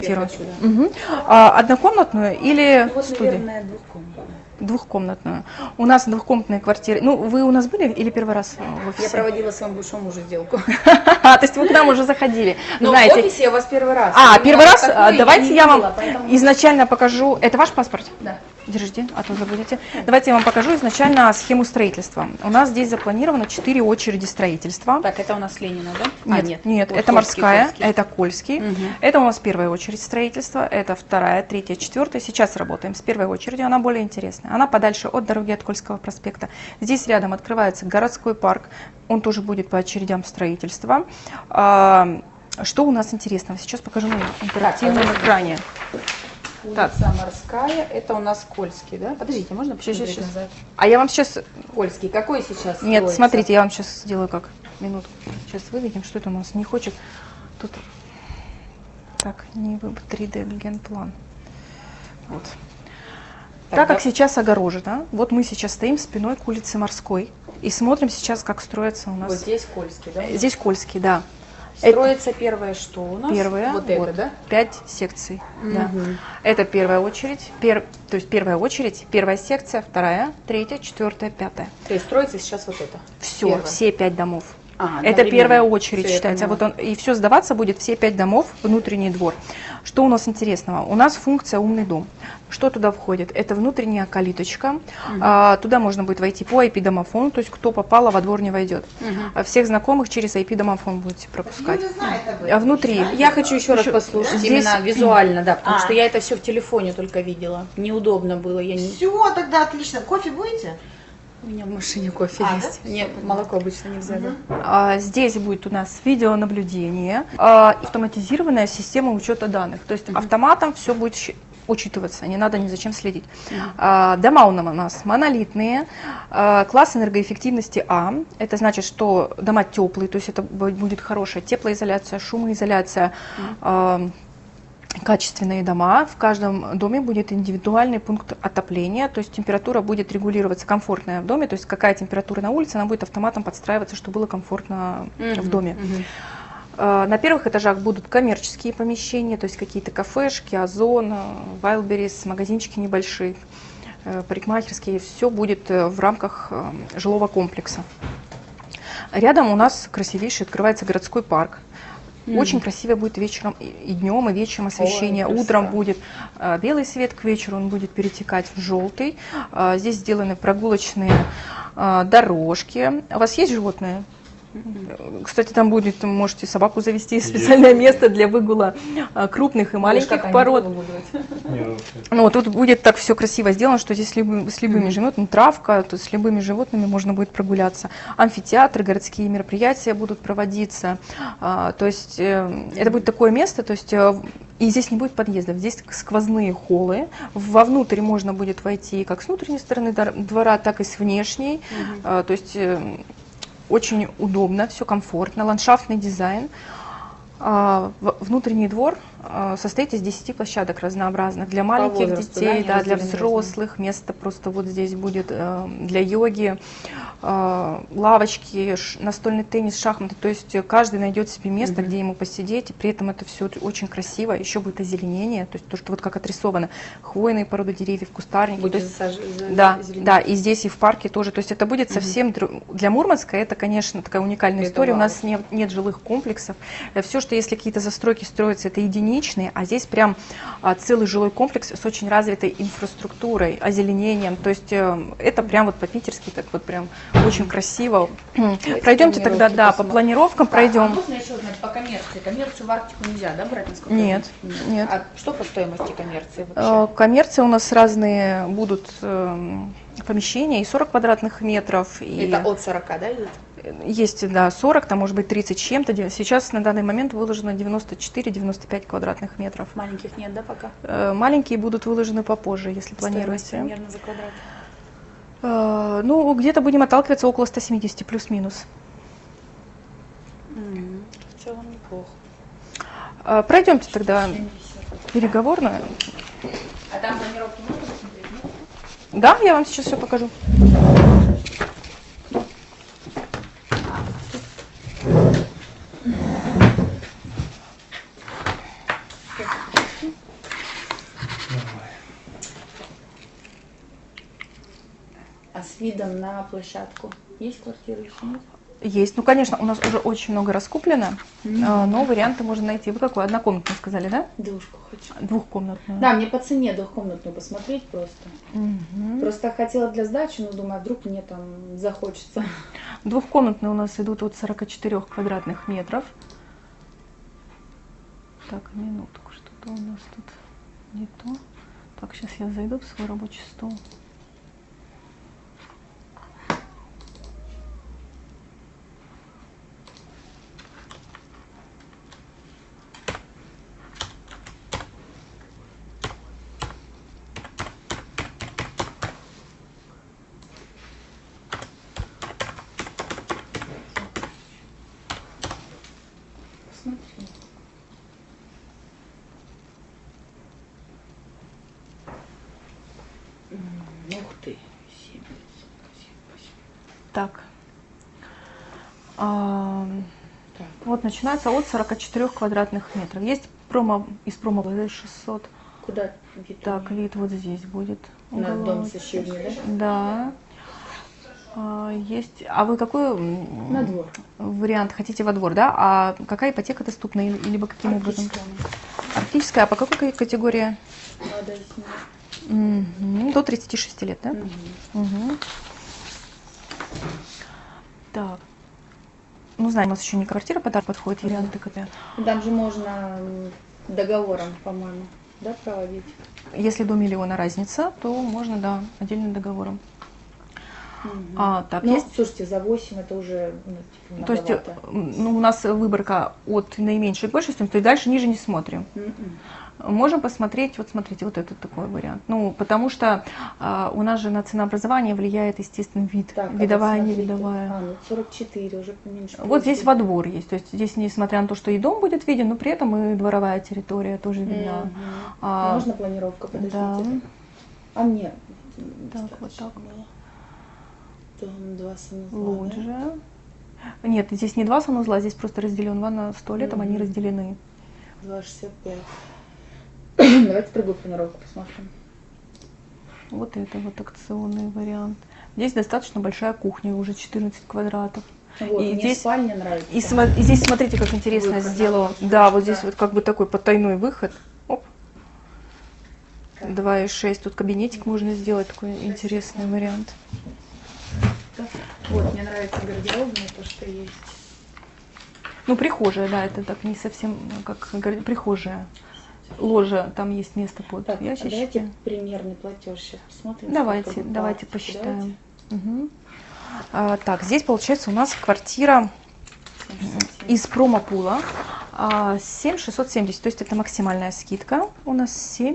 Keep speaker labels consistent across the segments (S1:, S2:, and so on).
S1: Угу. Однокомнатную или
S2: Вот,
S1: студию?
S2: наверное, двухкомнатную.
S1: Двухкомнатную. У нас двухкомнатные квартиры. Ну, вы у нас были или первый раз в офисе?
S2: Я проводила своему бывшему мужу сделку.
S1: То есть вы к нам уже заходили.
S2: Но
S1: Знаете,
S2: в офисе я у вас первый раз.
S1: первый раз? Давайте я вам
S2: видела, поэтому...
S1: изначально покажу. Это ваш паспорт?
S2: Да.
S1: Держите, а то забудете. Давайте я вам покажу изначально схему строительства. У нас здесь запланировано 4 очереди строительства.
S2: Так, это у нас Ленина, да?
S1: Нет,
S2: Вот
S1: это Морская,
S2: Кольский.
S1: это Кольский.
S2: Угу.
S1: Это у нас первая очередь строительства, это вторая, третья, четвертая. Сейчас работаем с первой очередью, она более интересная. Она подальше от дороги, от Кольского проспекта. Здесь рядом открывается городской парк, он тоже будет по очередям строительства. Что у нас интересного? Сейчас покажу на интерактивном экране.
S2: Улица Морская, это у нас Кольский, да? Подождите, можно посмотреть назад?
S1: А я вам сейчас...
S2: Кольский, какой сейчас
S1: Нет,
S2: строится?
S1: смотрите, я вам сейчас сделаю как. Минутку. Сейчас выведем, что это у нас не хочет. Тут... Так, не выбор 3D генплан. Вот. Так как сейчас огорожено, вот мы сейчас стоим спиной к улице Морской и смотрим сейчас, как строится у нас...
S2: Вот здесь Кольский, да?
S1: Здесь Кольский, да.
S2: Строится первое что у нас?
S1: Первое,
S2: вот это, да?
S1: 5 секций.
S2: Угу.
S1: Да. Это первая очередь, то есть первая очередь, первая секция, вторая, третья, четвертая, пятая.
S2: То есть строится сейчас вот это?
S1: Все,
S2: первое.
S1: все 5 домов. Это
S2: одновременно.
S1: первая очередь
S2: Всё,
S1: считается. Вот он, и все сдаваться будет, все 5 домов, внутренний двор. Что у нас интересного? У нас функция «Умный дом». Что туда входит? Это внутренняя калиточка. Туда можно будет войти по IP-домофону, то есть кто попало, во двор не войдет. Всех знакомых через IP-домофон будете пропускать. А внутри?
S2: Я хочу еще раз послушать,
S1: здесь...
S2: именно визуально, да, потому что я это все в телефоне только видела. Неудобно было. Я не...
S3: Все, тогда отлично. Кофе будете?
S2: У меня в машине кофе есть.
S3: Да?
S2: Нет, молоко обычно нельзя, да.
S1: Здесь будет у нас видеонаблюдение, автоматизированная система учета данных. То есть автоматом все будет учитываться, не надо ни за чем следить. Дома у нас монолитные, класс энергоэффективности А. Это значит, что дома теплые, то есть это будет хорошая теплоизоляция, шумоизоляция. Качественные дома. В каждом доме будет индивидуальный пункт отопления, то есть температура будет регулироваться комфортная в доме, то есть какая температура на улице, она будет автоматом подстраиваться, чтобы было комфортно в доме. На первых этажах будут коммерческие помещения, то есть какие-то кафешки, Озон, Wildberries, магазинчики небольшие, парикмахерские, все будет в рамках жилого комплекса. Рядом у нас красивейший открывается городской парк. Очень красиво будет вечером и днем, и вечером освещение. Утром будет белый свет, к вечеру он будет перетекать в желтый. Здесь сделаны прогулочные дорожки. У вас есть животные? Кстати, там будет, можете собаку завести, специальное место для выгула крупных и маленьких пород. Ну, тут будет так все красиво сделано, что здесь с любыми животными, травка, то с любыми животными можно будет прогуляться. Амфитеатры, городские мероприятия будут проводиться. То есть это будет такое место, то есть и здесь не будет подъездов, здесь сквозные холлы. Вовнутрь можно будет войти как с внутренней стороны двора, так и с внешней. То есть очень удобно, все комфортно, ландшафтный дизайн. Внутренний двор состоит из 10 площадок разнообразных для маленьких детей, да, для взрослых. Место просто вот здесь будет для йоги, лавочки, настольный теннис, шахматы. То есть каждый найдет себе место, где ему посидеть. И при этом это все очень красиво. Еще будет озеленение, то есть то, что вот как отрисовано, хвойные породы деревьев, кустарники.
S2: Будет
S1: да, и здесь, и в парке тоже. То есть это будет совсем для Мурманска, это, конечно, такая уникальная история. У нас нет жилых комплексов. Все, что если какие-то застройки строятся, это единичные, а здесь прям целый жилой комплекс с очень развитой инфраструктурой, озеленением. То есть это прям вот по-питерски, так вот прям очень красиво. Пройдемте тогда, да, по планировкам пройдем.
S2: Можно еще узнать по коммерции? Коммерцию в Арктику нельзя, да, брать?
S1: Нет.
S2: А что по стоимости коммерции вообще?
S1: Коммерция у нас разные будут помещения, и 40 квадратных метров.
S2: Это от 40, да, идет?
S1: Есть, да, 40, там может быть 30 с чем-то. Сейчас на данный момент выложено 94-95 квадратных метров.
S2: Маленьких нет, да, пока?
S1: Маленькие будут выложены попозже, если планируете.
S2: Примерно за квадрат?
S1: Ну, где-то будем отталкиваться около 170, плюс-минус.
S2: В целом неплохо.
S1: Пройдемте тогда переговорную.
S2: А там планировки можно посмотреть, нет?
S1: Да, я вам сейчас все покажу.
S2: А с видом на площадку есть квартиры еще нет?
S1: Есть. Ну, конечно, у нас уже очень много раскуплено, но варианты можно найти. Вы какую? Однокомнатную сказали, да?
S2: Двушку хочу.
S1: Двухкомнатную.
S2: Да, мне по цене двухкомнатную посмотреть просто.
S1: Мгм.
S2: Просто хотела для сдачи, но думаю, вдруг мне там захочется.
S1: Двухкомнатные у нас идут от 44 квадратных метров. Так, минутку, что-то у нас тут не то. Так, сейчас я зайду в свой рабочий стол.
S2: Посмотри. Ух ты. 7.
S1: Так.
S2: Так.
S1: Вот начинается от 44 квадратных метров. Есть промо, из промо 600.
S2: Куда вид?
S1: Так, вид вот здесь будет.
S2: На дом
S1: Уголок.
S2: соседний, да?
S1: Да. Есть. А вы какой
S2: На двор.
S1: вариант хотите во двор, да? А какая ипотека доступна либо каким образом? Арктическая. А по какой категории?
S2: Молодая семья.
S1: До 36 лет, да?
S2: Мгм.
S1: Угу. Так. Ну, знаем, у нас еще не квартира подарок подходит, варианты КП.
S2: Там же можно договором, по-моему, да, проводить?
S1: Если до миллиона разница, то можно, да, отдельным договором.
S2: Мгм.
S1: Так,
S2: Ну,
S1: есть.
S2: слушайте, за 8 это уже типа,
S1: То есть
S2: многовато.
S1: ну, у нас выборка от наименьшей к большей, то есть дальше ниже не смотрим.
S2: Мгм.
S1: Можем посмотреть, вот смотрите, вот этот такой вариант. Ну, потому что у нас же на ценообразование влияет, естественно, вид,
S2: Так, а
S1: видовая,
S2: вот смотрите.
S1: невидовая.
S2: Ну 44 уже поменьше.
S1: Вот здесь во двор есть, то есть здесь, несмотря на то, что и дом будет виден, но при этом и дворовая территория тоже видна.
S2: Мгм.
S1: А,
S2: Можно планировка, подождите.
S1: да.
S2: А мне
S1: Так, вот так.
S2: Дом 2 санузла. Да?
S1: Лоджия. Нет, здесь не два санузла, здесь просто разделен ванна с туалетом, они разделены.
S2: 2,65. Давайте другую планировку посмотрим.
S1: Вот это вот акционный вариант. Здесь достаточно большая кухня, уже 14 квадратов.
S2: Вот,
S1: И
S2: мне
S1: здесь-
S2: спальня нравится.
S1: И здесь смотрите, как интересно
S2: Выход на
S1: сделала.
S2: лоджию.
S1: Да, вот здесь
S2: Да.
S1: вот как бы такой потайной выход. Оп.
S2: Так.
S1: 2,6. Тут кабинетик можно сделать, такой интересный вариант.
S2: Вот, мне нравится гардеробная, то, что есть.
S1: Ну, прихожая, да, это так не совсем как прихожая. Ложа, там есть место под
S2: Так,
S1: ящички.
S2: давайте примерный платеж сейчас посмотрим.
S1: Давайте,
S2: сколько
S1: давайте
S2: будет.
S1: посчитаем. Мгм. Так, здесь получается у нас квартира
S2: Давайте.
S1: из промопула 7670, то есть это максимальная скидка. У нас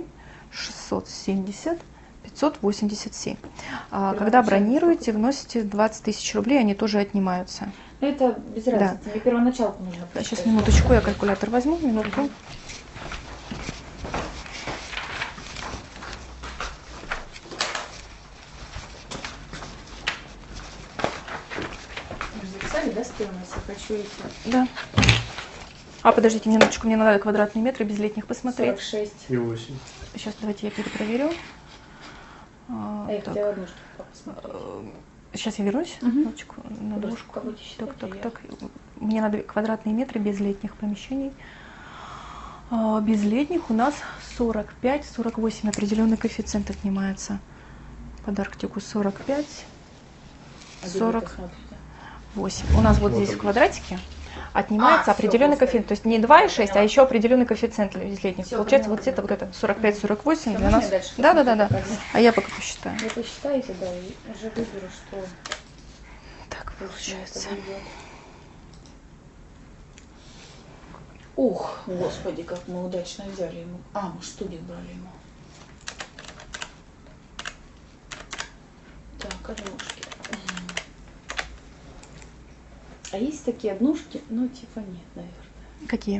S1: 7670, 587. Когда бронируете, вносите 20 тысяч рублей, они тоже отнимаются.
S2: Ну, это без
S1: Да.
S2: разницы. Мне первоначалку нужно
S1: Да, сейчас
S2: посчитать.
S1: минуточку, я калькулятор возьму, минутку.
S2: Вы же записали, да, стоимость? Я хочу эти
S1: Да. Подождите минуточку, мне надо квадратные метры без летних посмотреть.
S2: 46.
S4: И 8.
S1: Сейчас давайте я перепроверю.
S2: А я
S1: Так.
S2: хотела одну штуку посмотреть.
S1: Сейчас я вернусь.
S2: Мгм.
S1: Минуточку, на
S2: Просто
S1: двушку.
S2: как будете считать,
S1: Так,
S2: а я-
S1: так. Мне надо квадратные метры без летних помещений. Без летних у нас 45-48. Определенный коэффициент отнимается. Под Арктику 45,
S2: А где вы
S1: 48.
S2: посмотрите?
S1: У нас вот
S4: Вот
S1: здесь в
S4: он.
S1: квадратике отнимается
S2: всё,
S1: определенный
S2: господи.
S1: коэффициент. То есть не 2,6, а
S2: Поняла.
S1: еще определенный коэффициент без летних.
S2: Всё,
S1: Получается
S2: поняла.
S1: вот это, вот это 45-48
S2: Всё,
S1: для
S2: можно
S1: нас.
S2: я дальше
S1: Да.
S2: посмотрю, покажу?
S1: А я пока посчитаю.
S2: Вы посчитаете, да, и уже выберу, что
S1: Так,
S2: точно
S1: получается.
S2: это выйдет. Ух, господи, как мы удачно взяли ему. Мы студик брали ему. Так, однушки. А есть такие однушки? Ну, типа нет, наверное.
S1: Какие?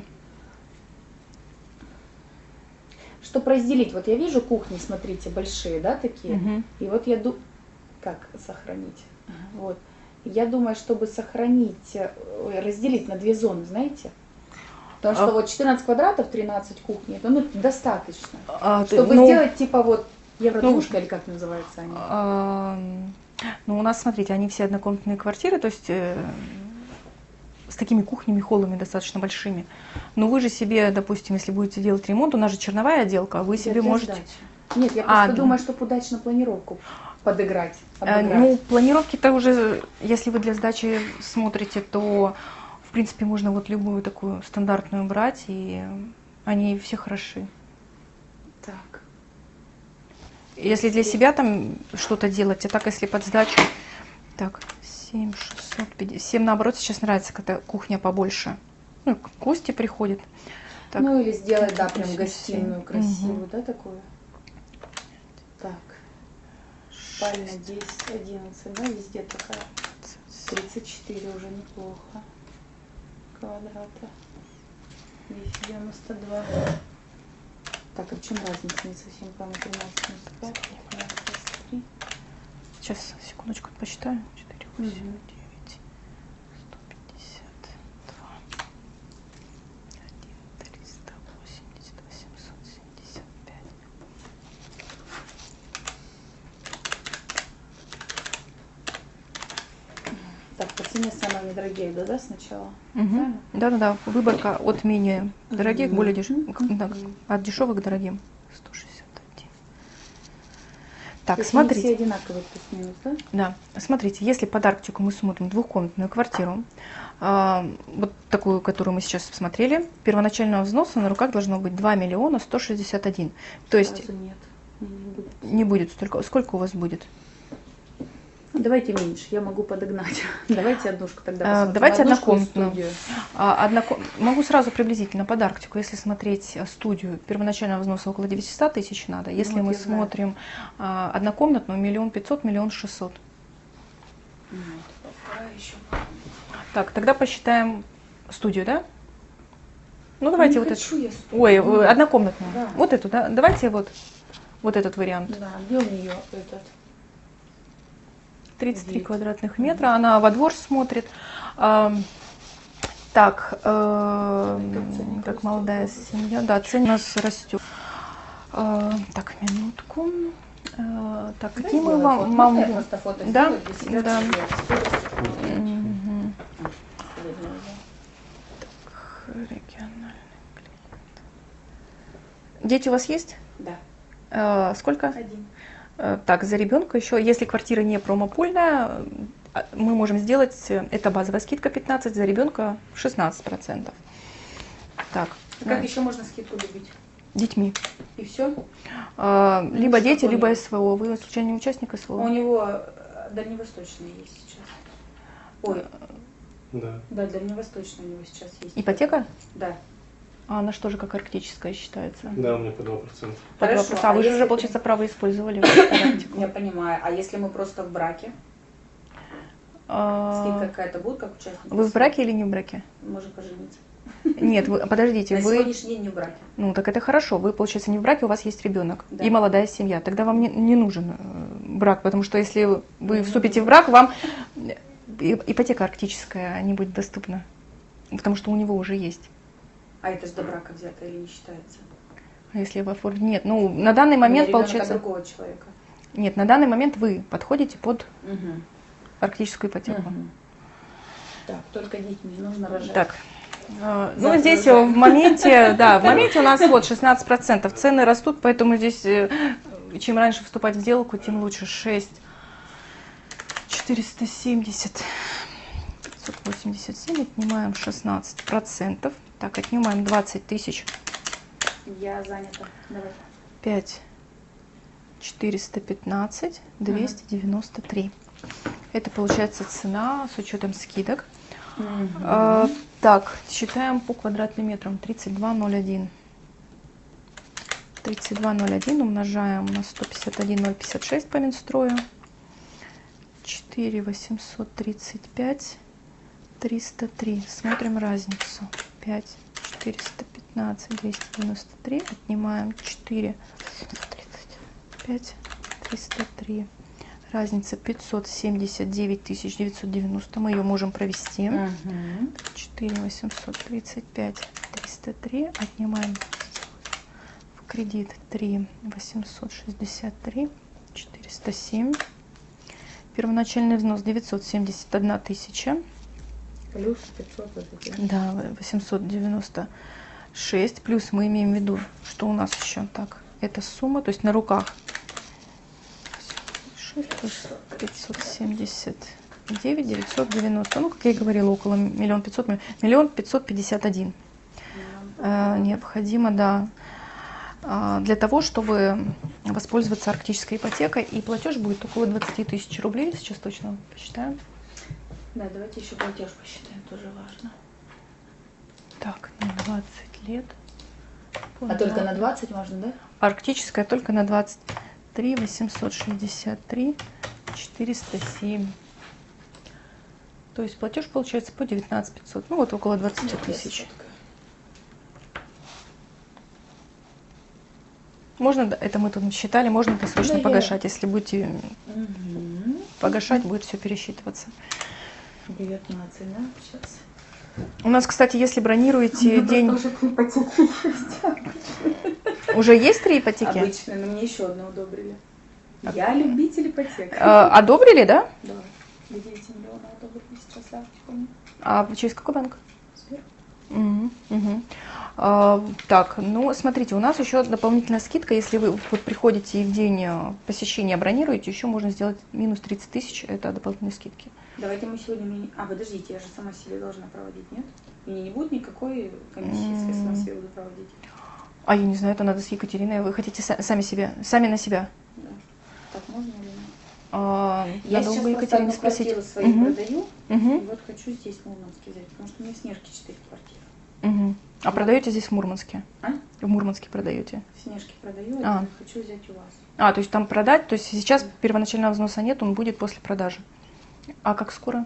S2: Чтобы разделить, вот я вижу кухни, смотрите, большие, да, такие.
S1: Мгм.
S2: И вот я думаю, как сохранить? Вот. Я думаю, чтобы сохранить, разделить на две зоны, знаете? Потому что вот 14 квадратов, 13 кухней, это достаточно. Чтобы
S1: Ну,
S2: сделать типа вот евродвушка или как называется они.
S1: Ну, у нас, смотрите, они все однокомнатные квартиры, то есть с такими кухнями, холлами достаточно большими. Но вы же себе, допустим, если будете делать ремонт, у нас же черновая отделка, вы себе
S2: Для
S1: можете...
S2: сдачи. Нет, я просто думаю, чтобы удачно планировку подыграть.
S1: Ну, планировки-то уже, если вы для сдачи смотрите, то, в принципе, можно вот любую такую стандартную брать, и они все хороши.
S2: Так.
S1: Если для себя там что-то делать, а так, если под сдачу... Так, 7650. Всем, наоборот, сейчас нравится, когда кухня побольше. Ну, гости приходят. Так.
S2: Ну, или сделать, да, прям гостиную красивую, да, такую. Так. Спальня 10, 11, да, везде такая. 34 уже неплохо. Квадрата. Здесь 92. Так, а в чем разница? Не совсем поняла. 13 минус 5, 15 3.
S1: Сейчас, секундочку, посчитаю. 4, 8, 9, 152, 1, 380, 875.
S2: Так, по цене самые недорогие, да, сначала?
S1: Угу. Да-да-да, выборка от менее дорогих к более дешевым, от дешевых к дорогим. 161. Так, смотрите.
S2: Все одинаковые плюс-минус, да?
S1: Да, смотрите, если под Арктику мы смотрим двухкомнатную квартиру, вот такую, которую мы сейчас посмотрели, первоначального взноса на руках должно быть 2 миллиона 161. То есть
S2: сразу нет,
S1: не будет столько. Сколько у вас будет?
S2: Давайте меньше, я могу подогнать. Давайте однушку тогда посмотрим.
S1: Давайте
S2: однушку
S1: однокомнатную. Могу сразу приблизительно под Арктику. Если смотреть студию, первоначального взноса около 900 тысяч надо. Если мы смотрим однокомнатную, 1 500 000, 1 600 000. Так, тогда посчитаем студию, да? Ну, давайте вот эту. Ой, однокомнатную. Да. Вот эту, да? Давайте вот этот вариант.
S2: Да, где у нее этот?
S1: 33 квадратных метра, она во двор смотрит. Так, молодая семья, да, цена у нас растет. Так, минутку. Так, какие мы вам... Да, да. Региональный клиент. Дети у вас есть?
S2: Да.
S1: Сколько?
S2: 1.
S1: Так, за ребенка еще, если квартира не промопольная, мы можем сделать, это базовая скидка 15, за ребенка 16%. Так.
S2: Как еще можно скидку добить?
S1: Детьми.
S2: И все?
S1: Либо дети, либо СВО. Вы случайно не участник СВО?
S2: У него дальневосточный есть сейчас. Ой.
S4: Да.
S2: Да, дальневосточный у него сейчас есть.
S1: Ипотека?
S2: Да.
S1: А она что же как арктическая считается?
S4: Да, у меня по 2%.
S2: Хорошо.
S1: А вы же уже, получается, право использовали.
S2: Я понимаю. А если мы просто в браке? Скидка какая-то будет, как участник?
S1: Вы в браке или не в браке?
S2: Можем пожениться.
S1: Нет, подождите.
S2: На сегодняшний день не в браке.
S1: Ну, так это хорошо. Вы, получается, не в браке, у вас есть ребенок.
S2: Да.
S1: И молодая семья. Тогда вам не нужен брак, потому что если вы вступите в брак, вам ипотека арктическая не будет доступна. Потому что у него уже есть.
S2: А это же до брака взято или не считается?
S1: А если вы оформите? Нет, ну на данный момент получается...
S2: другого человека.
S1: Нет, на данный момент вы подходите под арктическую ипотеку.
S2: Так, только детьми нужно рожать.
S1: Так, ну здесь в моменте, да, в моменте у нас вот 16%. Цены растут, поэтому здесь чем раньше вступать в сделку, тем лучше. 6, 470, 587, отнимаем 16%. Так, отнимаем 20 тысяч.
S2: Я занята. Давай.
S1: 5, 415, 293. Это получается цена с учетом скидок. Так, считаем по квадратным метрам. 32,01. 32,01 умножаем на 151,056 по Минстрою. 4,835, 303. Смотрим разницу. 5, 415, 293. Отнимаем 4, 35, 303. Разница 579 990. Мы ее можем провести. 4 835 303. Отнимаем в кредит 3 863 407 Первоначальный взнос 971 тысяча.
S2: Плюс 500 вот эти.
S1: Да, 896. Плюс мы имеем в виду, что у нас еще так. Эта сумма, то есть на руках 6 плюс 579, 990. Ну, как я и говорила, около 1 500 000, 1 551. Необходимо, да, для того, чтобы воспользоваться арктической ипотекой. И платеж будет около 20 тысяч рублей. Сейчас точно посчитаем.
S2: Да, давайте еще платеж посчитаем, тоже важно.
S1: Так, на 20 лет.
S2: А только на 20 можно, да?
S1: Арктическая только на 23 863 407. То есть платеж получается по 19 500. Ну вот около 20 тысяч. Можно, это мы тут считали, можно досрочно
S2: Да,
S1: погашать. Если будете погашать, будет все пересчитываться.
S2: 19, да, сейчас.
S1: У нас, кстати, если бронируете день...
S2: Уже по ипотеке есть.
S1: Уже есть 3 ипотеки?
S2: Обычно, но мне еще одну одобрили. Я любитель ипотек.
S1: Одобрили, да?
S2: Да. 9 миллионов одобрили сейчас, да, помню.
S1: А через какой банк?
S2: Сбер.
S1: Так, ну смотрите, у нас еще дополнительная скидка, если вы вот приходите и в день посещения бронируете, еще можно сделать минус 30 тысяч, это дополнительные скидки.
S2: Давайте мы сегодня... подождите, я же сама себе должна проводить, нет? Мне не будет никакой комиссии, если я сама себе буду проводить.
S1: А я не знаю, это надо с Екатериной, вы хотите сами на себя?
S2: Да. Так можно или нет?
S1: Я
S2: сейчас
S1: бы Екатерине спросить.
S2: Квартиру свою продаю, и
S1: Угу.
S2: вот хочу здесь в Мурманске взять, потому что у меня в Снежке 4 квартиры.
S1: Угу. А продаете здесь в Мурманске?
S2: А?
S1: В Мурманске продаете?
S2: В Снежке продаю, а хочу взять у вас.
S1: То есть там продать, то есть сейчас первоначального взноса нет, он будет после продажи. А как скоро?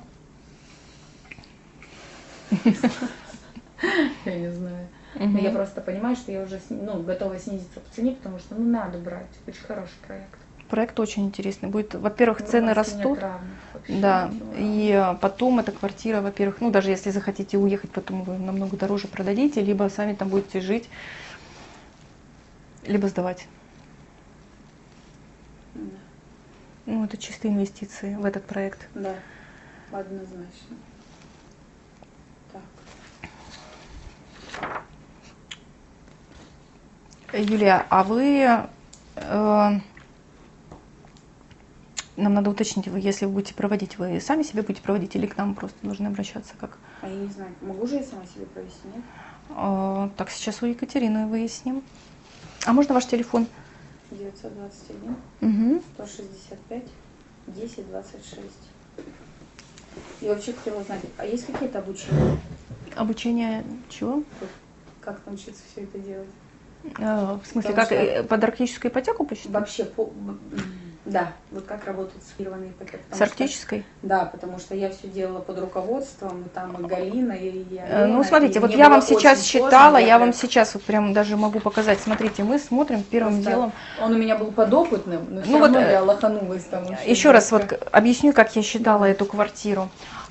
S2: Я не знаю. Но я просто понимаю, что я уже готова снизиться по цене, потому что надо брать. Очень хороший проект.
S1: Проект очень интересный. Будет, во-первых, цены растут. Да, и потом эта квартира, во-первых, даже если захотите уехать, потом вы намного дороже продадите, либо сами там будете жить, либо сдавать.
S2: Да.
S1: Это чистые инвестиции в этот проект.
S2: Да, однозначно. Так.
S1: Юлия, а вы... нам надо уточнить, если вы будете проводить, вы сами себе будете проводить или к нам просто должны обращаться? Как?
S2: А я не знаю, могу же я сама себе провести, нет?
S1: Так, сейчас у Екатерины выясним. А можно ваш телефон?
S2: 921 165 10 26. Я вообще хотела узнать, а есть какие-то обучения?
S1: Обучение чего?
S2: Как научиться все это делать?
S1: В смысле, как под арктическую ипотеку посчитать?
S2: Вообще, да, вот как работает сфированная ипотека.
S1: С арктической?
S2: Да, потому что я все делала под руководством, там и Галина, и Алена.
S1: Смотрите, вот я вам сейчас считала, я вам сейчас вот прям даже могу показать. Смотрите, мы смотрим первым делом.
S2: Он у меня был подопытным, но все равно я лоханулась там.
S1: Еще раз вот объясню, как я считала эту квартиру.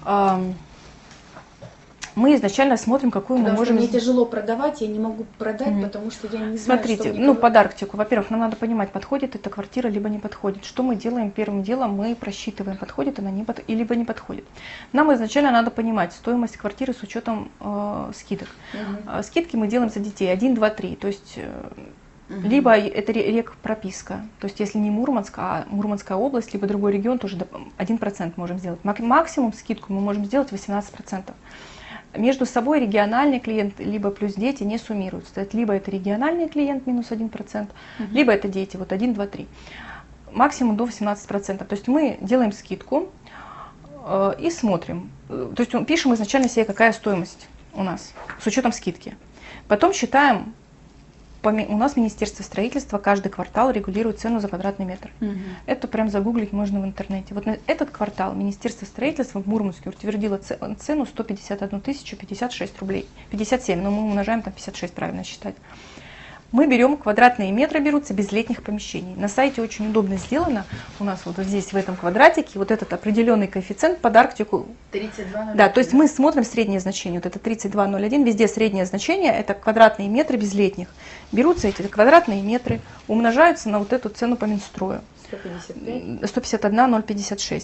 S1: Мы изначально смотрим, какую мы можем...
S2: Мне тяжело продавать, я не могу продать, потому что я не знаю,
S1: Смотрите, под Арктику, во-первых, нам надо понимать, подходит эта квартира, либо не подходит. Что мы делаем первым делом? Мы просчитываем, подходит она, либо не подходит. Нам изначально надо понимать стоимость квартиры с учетом скидок. Скидки мы делаем за детей 1, 2, 3, то есть... Либо это рекпрописка, то есть если не Мурманск, а Мурманская область, либо другой регион, тоже 1% можем сделать. Максимум скидку мы можем сделать 18%. Между собой региональный клиент, либо плюс дети не суммируются. Либо это региональный клиент минус 1%, либо это дети, вот 1, 2, 3. Максимум до 18%. То есть мы делаем скидку и смотрим. То есть пишем изначально себе, какая стоимость у нас с учетом скидки. Потом считаем. У нас Министерство строительства каждый квартал регулирует цену за квадратный метр. Это прям загуглить можно в интернете. Вот на этот квартал Министерство строительства в Мурманске утвердило цену 151 056 рублей. 57, но мы умножаем там 56, правильно считать. Мы берем квадратные метры, берутся без летних помещений. На сайте очень удобно сделано. У нас вот здесь в этом квадратике вот этот определенный коэффициент под Арктику.
S2: 32,01.
S1: Да, то есть мы смотрим среднее значение. Вот это 32,01, везде среднее значение, это квадратные метры без летних. Берутся эти квадратные метры, умножаются на вот эту цену по Минстрою.
S2: 155.
S1: 151,056.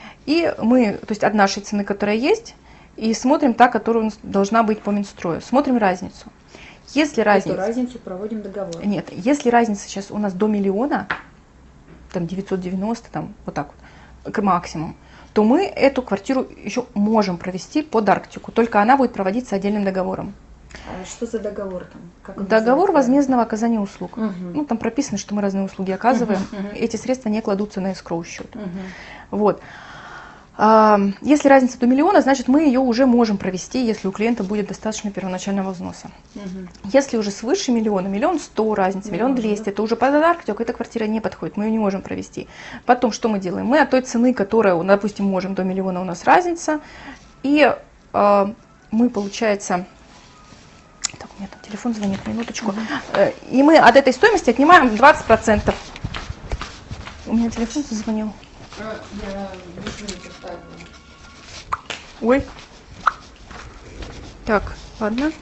S1: И мы, то есть от нашей цены, которая есть, и смотрим та, которая у нас должна быть по Минстрою. Смотрим разницу. Если разница...
S2: Эту разницу проводим договор.
S1: Нет, если разница сейчас у нас до миллиона, там 990, там вот так вот, к максимум, то мы эту квартиру еще можем провести под Арктику, только она будет проводиться отдельным договором.
S2: А что за договор там? Как он
S1: Договор
S2: называется?
S1: возмездного оказания услуг.
S2: Угу.
S1: Ну, там прописано, что мы разные услуги оказываем.
S2: Мгм.
S1: Эти средства не кладутся на эскроу счет.
S2: Угу.
S1: Вот. Если разница до миллиона, значит, мы ее уже можем провести, если у клиента будет достаточно первоначального взноса.
S2: Угу.
S1: Если уже свыше миллиона, 1 100 000 разница,
S2: Не
S1: 1
S2: можем,
S1: 200 000,
S2: да?
S1: это уже под Арктику, эта квартира не подходит, мы ее не можем провести. Потом что мы делаем? Мы от той цены, которая, допустим, можем до миллиона, у нас разница, и мы, получается... Так, у меня там телефон звонит, минуточку. И мы от этой стоимости отнимаем 20%. У меня телефон зазвонил.
S2: Я не поставила.
S1: Ой. Так, ладно.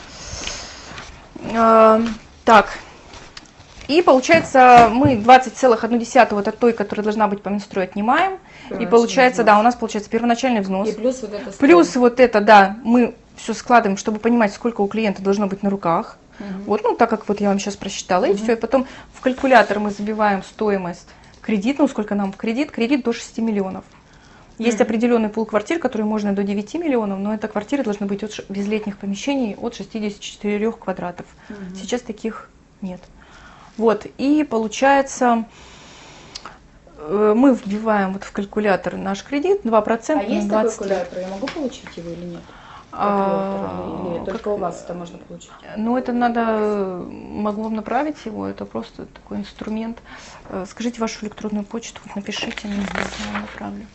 S1: Так. И получается, мы 20,1 вот от той, которая должна быть по Минстрою, отнимаем. И получается, да, у нас получается первоначальный взнос.
S2: И плюс вот это.
S1: Плюс вот это, да, мы все складываем, чтобы понимать, сколько у клиента должно быть на руках. Вот, ну, так как вот я вам сейчас просчитала, и все. И потом в калькулятор мы забиваем стоимость кредита, ну, сколько нам в кредит до 6 миллионов. Есть определенный пул квартир, которые можно до 9 миллионов, но это квартиры должны быть без летних помещений от 64 квадратов. Сейчас таких нет. Вот, и получается, мы вбиваем вот в калькулятор наш кредит, 2%.
S2: А есть
S1: 20
S2: такой
S1: лет.
S2: калькулятор? Я могу получить его или нет? Или только у вас это можно получить?
S1: Ну, это надо, могу вам направить его, это просто такой инструмент. Скажите вашу электронную почту, вот напишите мне, я вам направлю.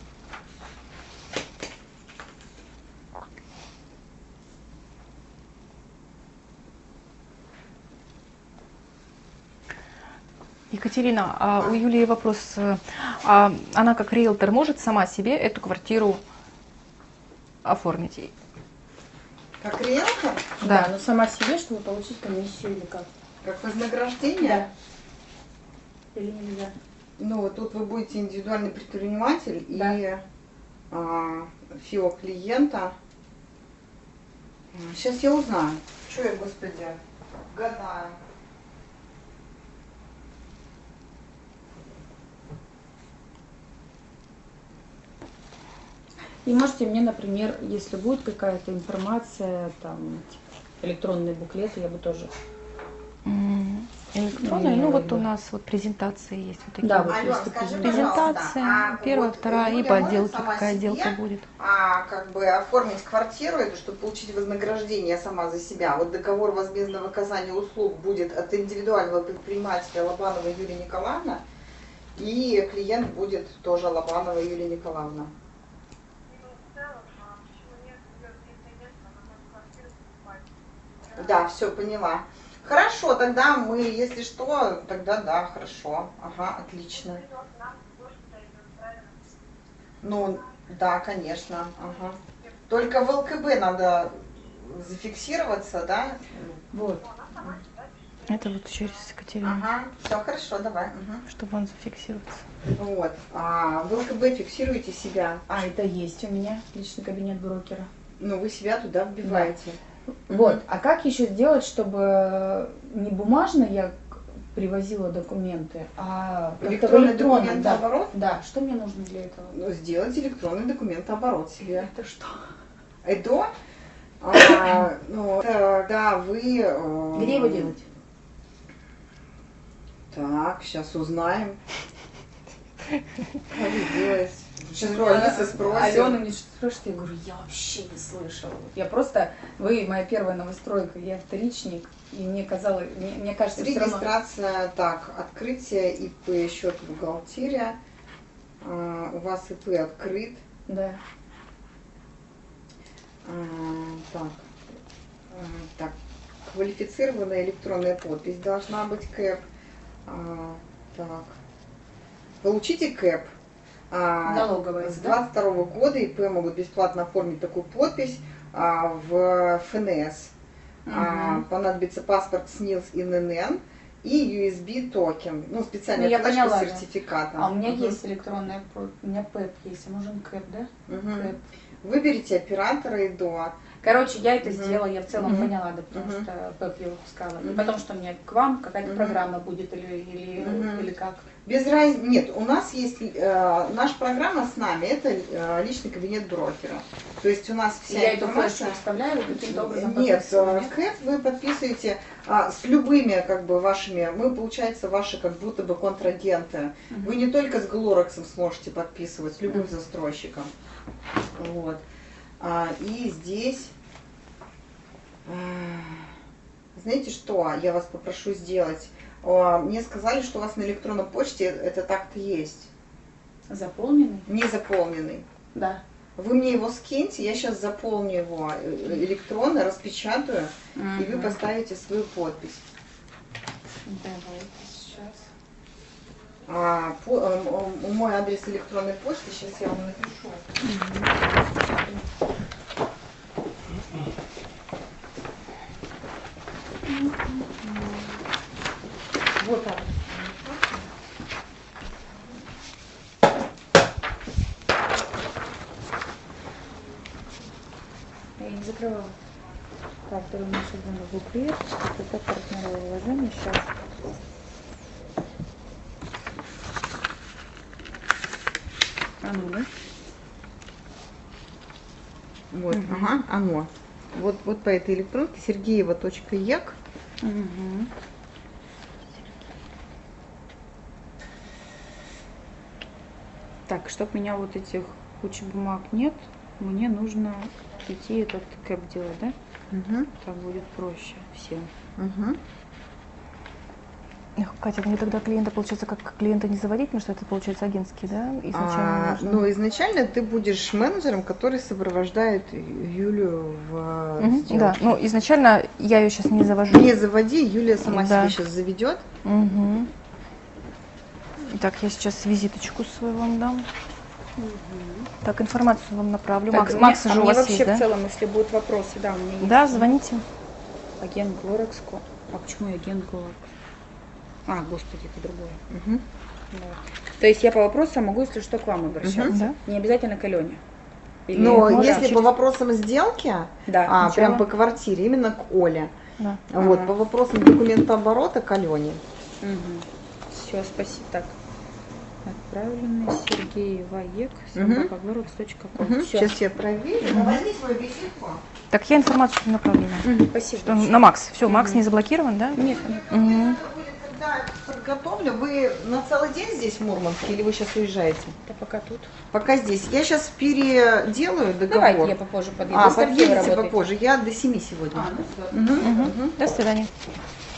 S1: Екатерина, а у Юлии вопрос. Она как риэлтор может сама себе эту квартиру оформить?
S3: Как риэлтор?
S1: Да.
S2: Но сама себе, чтобы получить комиссию или как?
S3: Как вознаграждение?
S2: Или нельзя?
S3: Ну, вот тут вы будете индивидуальный предприниматель
S2: Да.
S3: и ФИО клиента. Сейчас я узнаю. Что я, господи, гадаю.
S2: И можете мне, например, если будет какая-то информация, там, типа, электронные буклеты, я бы тоже.
S1: Электронные, ну вот у нас вот презентации есть вот такие.
S2: Да,
S1: вот.
S2: вот
S3: Алён,
S2: если
S3: скажи,
S1: Презентация,
S3: пожалуйста,
S1: первая,
S3: вот
S1: вторая, и
S3: Юля
S1: по
S3: может
S1: отделке
S3: сама
S1: какая
S3: себе,
S1: отделка будет.
S3: как бы оформить квартиру, это чтобы получить вознаграждение сама за себя. Вот договор возмездного оказания услуг будет от индивидуального предпринимателя Лобанова Юлия Николаевна, и клиент будет тоже Лобанова Юлия Николаевна. Да, все, поняла. Хорошо, тогда мы, если что, тогда да, хорошо. Ага, отлично. Ну, да, конечно. Ага. Только в ЛКБ надо зафиксироваться, да?
S2: Вот.
S1: Это вот через Екатерину,
S3: Ага, все хорошо, давай. Угу.
S1: чтобы он зафиксировался.
S3: Вот. В ЛКБ фиксируете себя.
S2: А, это есть у меня, личный кабинет брокера.
S3: Ну, вы себя туда вбиваете.
S2: Вот. А как еще сделать, чтобы не бумажно я привозила документы, а как-то в
S3: Электронный
S2: электронном,
S3: документооборот?
S2: Да. Что мне нужно для этого?
S3: Ну, сделать электронный документооборот себе.
S2: Это что?
S3: Это, когда вы...
S2: Где его делать?
S3: Так, сейчас узнаем. Как делать? Сейчас Алиса спросит.
S2: Алена мне что-то спрашивает, я говорю, я вообще не слышала. Я просто, вы моя первая новостройка, я вторичник, и мне казалось, мне кажется, все равно...
S3: Регистрация, так, открытие ИП, счет бухгалтерия. У вас ИП открыт.
S2: Да.
S3: Так, квалифицированная электронная подпись должна быть КЭП. Так, получите КЭП.
S2: Налоговая,
S3: С
S2: да?
S3: 22 года ИП могут бесплатно оформить такую подпись в ФНС. Понадобится паспорт СНИЛС и ННН и USB токен. Ну, специальная
S2: Ну, я
S3: флешка
S2: поняла,
S3: с
S2: да.
S3: сертификатом.
S2: А у меня есть электронная, у меня ПЭП есть, а нужен КЭП, да? КЭП.
S3: Выберите оператора ИДО.
S2: Короче, я это сделала, я в целом
S3: Мгм.
S2: поняла, да, потому что ПЭП я выпускала. Не
S3: Мгм.
S2: потому что у меня к вам какая-то
S3: Мгм.
S2: программа будет или как.
S3: Без разницы. Нет, у нас есть наша программа с нами, это личный кабинет брокера. То есть у нас вся
S2: Я эту
S3: информация.
S2: флешку вставляю, каким-то образом
S3: Нет,
S2: подписываю, нет?
S3: КЭП вы подписываете с любыми как бы вашими, мы, получается, ваши как будто бы контрагенты. Вы не только с Глорексом сможете подписывать, с любым застройщиком. Вот. И здесь, знаете что, я вас попрошу сделать. Мне сказали, что у вас на электронной почте это так-то есть.
S2: Заполненный?
S3: Не заполненный.
S2: Да.
S3: Вы мне его скиньте, я сейчас заполню его электронно, распечатаю, и вы поставите свою подпись.
S2: Давайте сейчас.
S3: Мой адрес электронной почты, сейчас я вам напишу. Вот так.
S2: Я не закрывала. Так, второй наш звонок буклет. Это партнеровое вложение. Сейчас. А ну, да?
S3: Вот, ага, оно. Вот по этой электронке Сергеева.ек.
S2: Угу. Так, чтобы у меня вот этих кучи бумаг нет, мне нужно идти этот кэп делать, да?
S3: Угу.
S2: Так будет проще всем.
S3: Угу.
S1: Катя, мне тогда клиента, получается, как клиента не заводить, потому что это, получается, агентский, да? Изначально нужно.
S3: Ну, изначально ты будешь менеджером, который сопровождает Юлию в сделке.
S1: Да, ну изначально я ее сейчас не завожу.
S3: Не заводи, Юлия сама
S1: Да.
S3: себя сейчас заведет.
S1: Угу. Так, я сейчас визиточку свою вам дам. Так, информацию вам направлю. Макс же у вас
S2: вообще
S1: есть, да?
S2: в целом, если будут вопросы, да, у меня есть.
S1: Да, звоните.
S2: Агент Глорекско. А почему я агент Глорекс? А, господи, это другое.
S3: Угу.
S2: Да. То есть я по вопросам могу, если что, к вам обращаться.
S1: Да.
S2: Не обязательно к Алене. Или
S3: Но
S2: можно
S3: если
S2: через-
S3: по вопросам сделки,
S2: Да, сначала.
S3: прям по квартире, именно к Оле.
S1: Да.
S3: Вот,
S2: Ага.
S3: по вопросам документооборота к Алене.
S2: Все, спасибо. Так. Отправленный Сергей Ваек,
S3: Мгм.
S2: собакаглорекс.ком. Все.
S3: Сейчас я проверю. Возьми свою визитку.
S1: Так, я информацию направлю.
S2: Спасибо.
S1: Что на Макс. Все, Макс не заблокирован, да?
S2: Нет, нет.
S1: Мгм.
S3: Когда подготовлю, вы на целый день здесь в Мурманске или вы сейчас уезжаете?
S2: Это пока тут.
S3: Пока здесь. Я сейчас переделаю договор.
S2: Давайте я попозже подъеду. До скольки вы
S3: подъедете
S2: работаете?
S3: попозже. Я до 7 сегодня.
S2: А, ну всё.
S3: Мгм.
S1: Мгм. До свидания.